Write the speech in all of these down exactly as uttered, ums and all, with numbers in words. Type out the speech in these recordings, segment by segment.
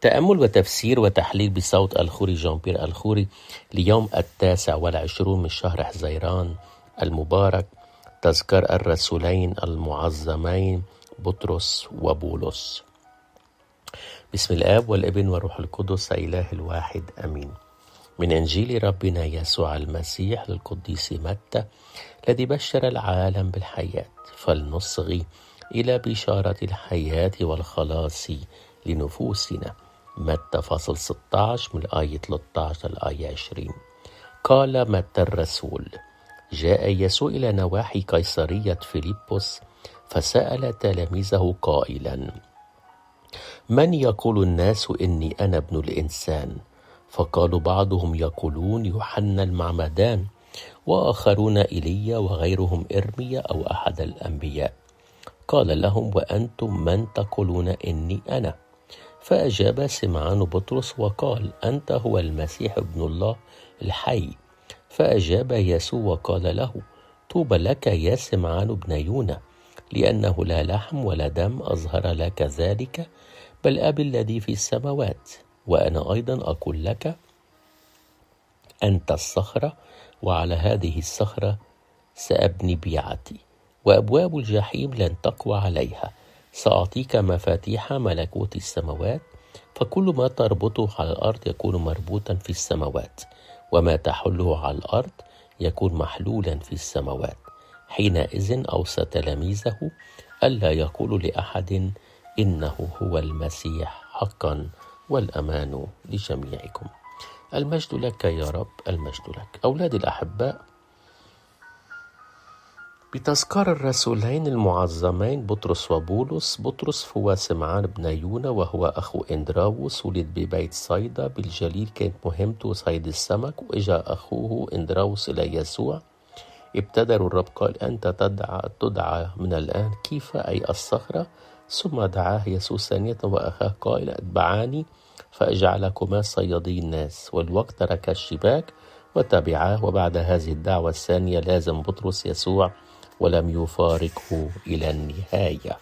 تأمل وتفسير وتحليل بصوت الخوري جان بيير الخوري ليوم التاسع والعشرون من شهر حزيران المبارك، تذكار الرسولين المعظمين بطرس وبولس. بسم الآب والابن والروح القدس إله الواحد أمين. من إنجيل ربنا يسوع المسيح للقديس متى الذي بشر العالم بالحياة، فلنصغي إلى بشارة الحياة والخلاص لنفوسنا. متى فصل ستة عشر من الآية ثلاثة عشر للآية عشرين. قال متى الرسول: جاء يسوع إلى نواحي قيصرية فيلبس فسأل تلاميذه قائلا: من يقول الناس إني أنا ابن الإنسان؟ فقالوا بعضهم يقولون يوحنا المعمدان، وآخرون إيليا، وغيرهم إرميا أو أحد الأنبياء. قال لهم: وأنتم من تقولون إني أنا؟ فأجاب سمعان بطرس وقال: أنت هو المسيح ابن الله الحي. فأجاب يسوع وقال له: طوبى لك يا سمعان ابن يونا، لأنه لا لحم ولا دم أظهر لك ذلك، بل أبي الذي في السماوات. وأنا أيضا أقول لك: أنت الصخرة، وعلى هذه الصخرة سأبني بيعتي، وأبواب الجحيم لن تقوى عليها. سأعطيك مفاتيح ملكوت السماوات، فكل ما تربطه على الأرض يكون مربوطا في السماوات، وما تحله على الأرض يكون محلولا في السماوات. حينئذ أوصى تلاميذه ألا يقولوا لأحد إنه هو المسيح حقا، والأمان لجميعكم. المجد لك يا رب، المجد لك. أولادي الأحباء، بتذكار الرسولين المعظمين بطرس وبولس. بطرس هو سمعان بن يونا، وهو أخو إندراوس، ولد ببيت صيدا بالجليل، كانت مهمته صيد السمك. وإجا أخوه إندراوس إلى يسوع، ابتدروا الرب قال: أنت تدعى, تدعى من الآن كيف، أي الصخرة. ثم دعاه يسوع ثانية وأخاه قائلا: اتبعاني فأجعلكما صيادي الناس. والوقت ترك الشباك وتبعاه. وبعد هذه الدعوة الثانية لازم بطرس يسوع ولم يفارقه إلى النهاية.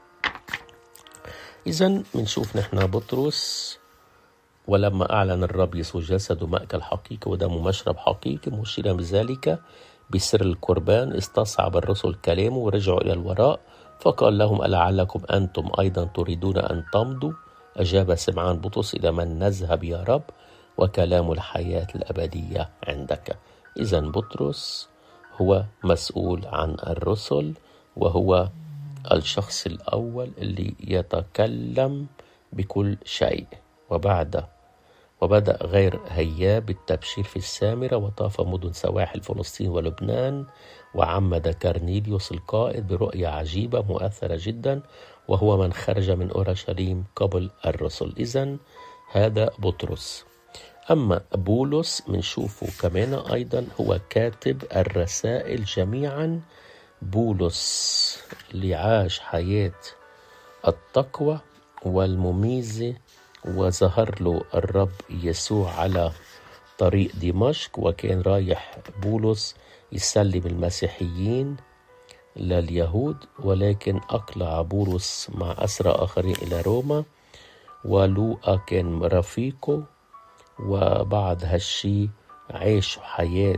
إذن منشوف نحن بطرس، ولما أعلن الرب يسوع جسده مأكل حقيقي ودمه مشرب حقيقي، مشيرا بذلك بسر القربان، استصعب الرسل كلامه ورجعوا إلى الوراء، فقال لهم: ألعلكم أنتم أيضا تريدون أن تمضوا؟ أجاب سمعان بطرس: إلى من نذهب يا رب؟ وكلام الحياة الأبدية عندك. إذن بطرس هو مسؤول عن الرسل، وهو الشخص الأول اللي يتكلم بكل شيء. وبعد وبدأ غير هياب بالتبشير في السامرة، وطاف مدن سواحل فلسطين ولبنان، وعمد كرنيليوس القائد برؤية عجيبة مؤثرة جدا، وهو من خرج من أورشليم قبل الرسل. إذن هذا بطرس. أما بولس منشوفه كمان أيضا هو كاتب الرسائل جميعا. بولس اللي عاش حياة التقوى والمميزة، وظهر له الرب يسوع على طريق دمشق، وكان رايح بولس يسلم المسيحيين لليهود، ولكن أقلع بولس مع أسرى آخرين إلى روما، ولوقا كان رفيقه. وبعد هالشي عاش حياة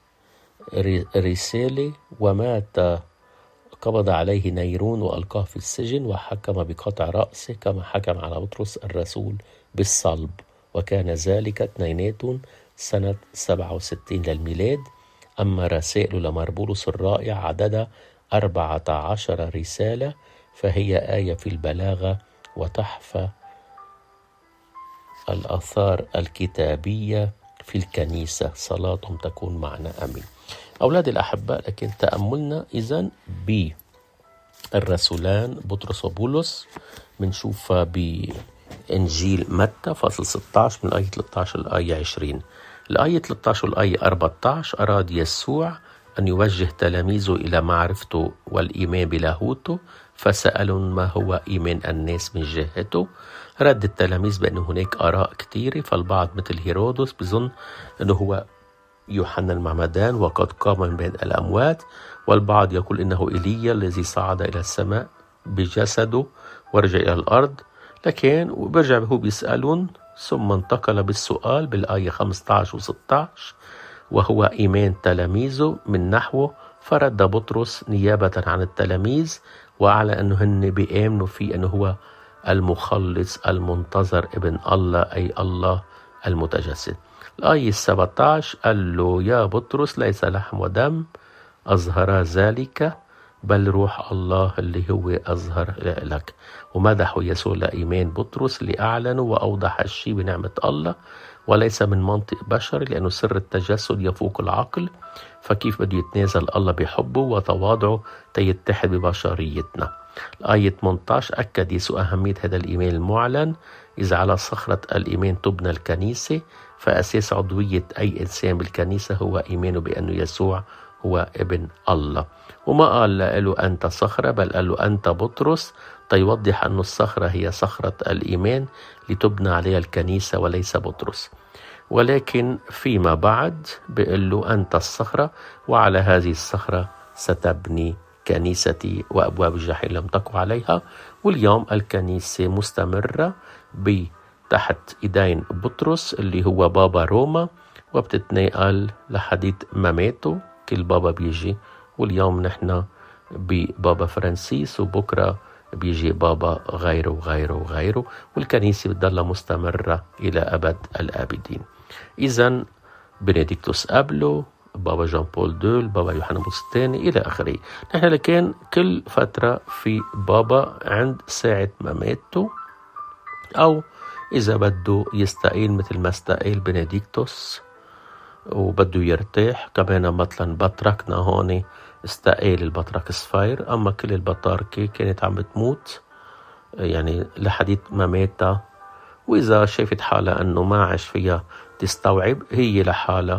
رسالة، ومات قبض عليه نيرون وألقاه في السجن، وحكم بقطع رأسه كما حكم على بطرس الرسول بالصلب، وكان ذلك اثنيناتون سنة سبعة وستين للميلاد. أما رسائل لمربولس الرائع عددها أربعة عشر رسالة، فهي آية في البلاغة وتحفة الآثار الكتابية في الكنيسة. صلاتهم تكون معنا أمين. أولاد الأحباء، لكن تأملنا إذن بالرسولان بطرس وبولس منشوفها بإنجيل متى فصل ستة عشر من الآية ثلاثة عشر للآية عشرين. الآية ثلاثة عشر والآية أربعة عشر أراد يسوع أن يوجه تلاميذه إلى معرفته والإيمان بلاهوته، فسألوا ما هو إيمان الناس من جهته. رد التلاميذ بأن هناك آراء كثيرة، فالبعض مثل هيرودس بظن أنه هو يوحنا المعمدان وقد قام من بين الأموات، والبعض يقول إنه إيليا الذي صعد إلى السماء بجسده ورجع إلى الأرض، لكن وبرجع هو بيسألون، ثم انتقل بالسؤال بالآية خمسة عشر و ستة عشر وهو إيمان تلاميذه من نحوه، فرد بطرس نيابة عن التلاميذ وأعلى أنه هن بيآمنوا فيه أنه هو المخلص المنتظر ابن الله، أي الله المتجسد. الآية سبعة عشر قال له يا بطرس ليس لحم ودم أظهر ذلك بل روح الله اللي هو أظهر لك. ومدحوا يسوع لإيمان بطرس اللي أعلنه وأوضح الشيء بنعمة الله وليس من منطق بشر، لأنه سر التجسد يفوق العقل، فكيف بده يتنازل الله بحبه وتواضعه تيتحد ببشريتنا. الآية ثمانية عشر أكد يسوع أهمية هذا الإيمان المعلن، إذا على صخرة الإيمان تبنى الكنيسة، فأساس عضوية أي إنسان بالكنيسة هو إيمانه بأنه يسوع هو ابن الله. وما قال له أنت صخرة، بل قال له أنت بطرس، تيوضح أن الصخرة هي صخرة الإيمان لتبنى عليها الكنيسة وليس بطرس. ولكن فيما بعد بيقول له أنت الصخرة وعلى هذه الصخرة ستبني كنيستي وأبواب الجحيم لم تقع عليها. واليوم الكنيسة مستمرة تحت إيدين بطرس اللي هو بابا روما، وبتتنقل لحديث مماته، كل بابا بيجي، واليوم نحن ببابا فرانسيس وبكرة بيجي بابا غيره وغيره وغيره، والكنيسة بتضلها مستمرة إلى أبد الآبدين. إذن بنديكتوس قبله، بابا جان بول دول، بابا يوحنا بولس الثاني إلى آخره. نحن لكن كل فترة في بابا عند ساعة مماته، أو إذا بده يستقيل مثل ما استقيل بنديكتوس وبده يرتاح. كمان مثلا بطركنا هون استقيل البطرك صفير، أما كل البطاركة كانت عم بتموت يعني لحديث مماتها، وإذا شافت حالها أنه ما عاش فيها تستوعب، هي لحالها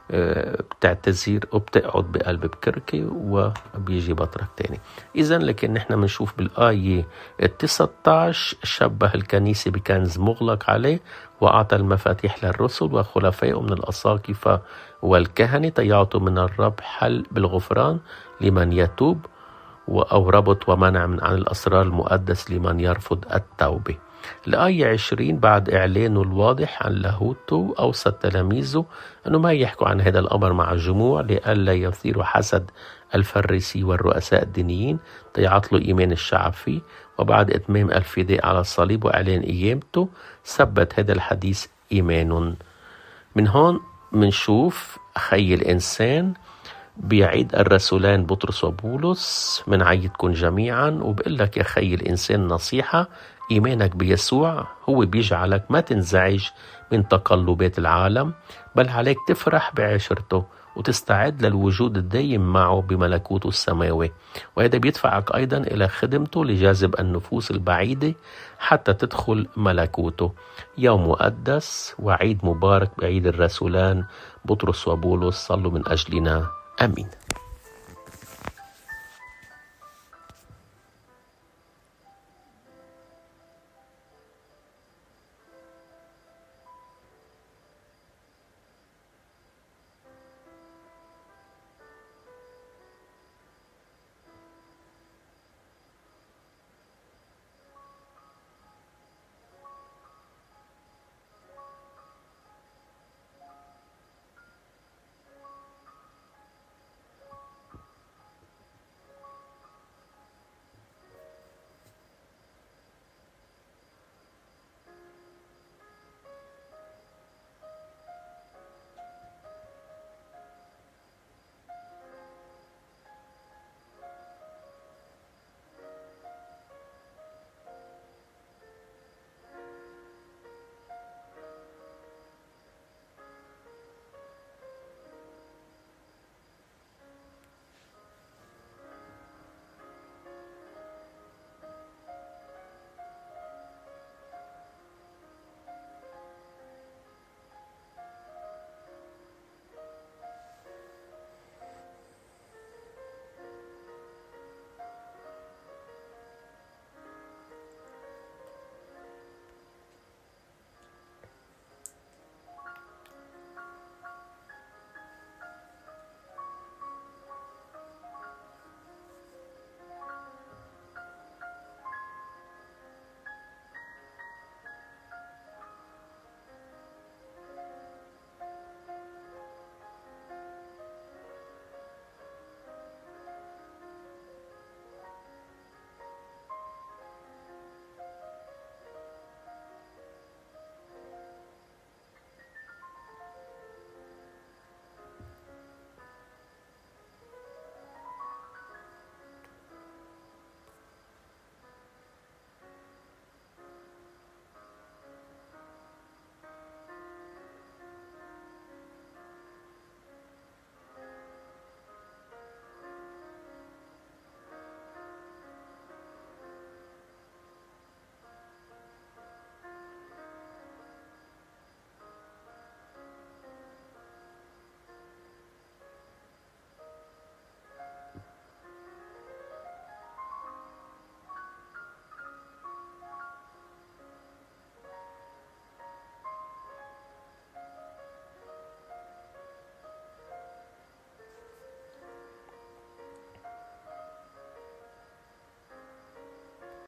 بتعتذر وبتقعد بقلب بكركة وبيجي بطرك تاني. إذن لكن نحن منشوف بالآية تسعة عشر شبه الكنيسة بكنز مغلق عليه، وأعطى المفاتيح للرسل وخلفائه من الأساقفة والكهنة تيعطوا من الرب حل بالغفران لمن يتوب، أو ربط ومنع من عن الأسرار المقدس لمن يرفض التوبة. الآية عشرين بعد إعلانه الواضح عن لاهوته أوصى تلاميذه أنه ما يحكوا عن هذا الأمر مع الجموع لئلا يثيروا حسد الفريسي والرؤساء الدينيين تيعطلوا إيمان الشعب فيه. وبعد إتمام الفداء على الصليب وإعلان قيامته ثبت هذا الحديث إيمان. من هون منشوف خي الإنسان بيعيد الرسولان بطرس وبولس من عيدكم جميعا، وبقول لك يا خي الإنسان نصيحة، إيمانك بيسوع هو بيجعلك ما تنزعج من تقلبات العالم، بل عليك تفرح بعشرته وتستعد للوجود الدائم معه بملكوته السماوي. وهذا بيدفعك أيضا إلى خدمته لجذب النفوس البعيدة حتى تدخل ملكوته. يوم مقدس وعيد مبارك بعيد الرسولان بطرس وبولس، صلوا من أجلنا. آمين.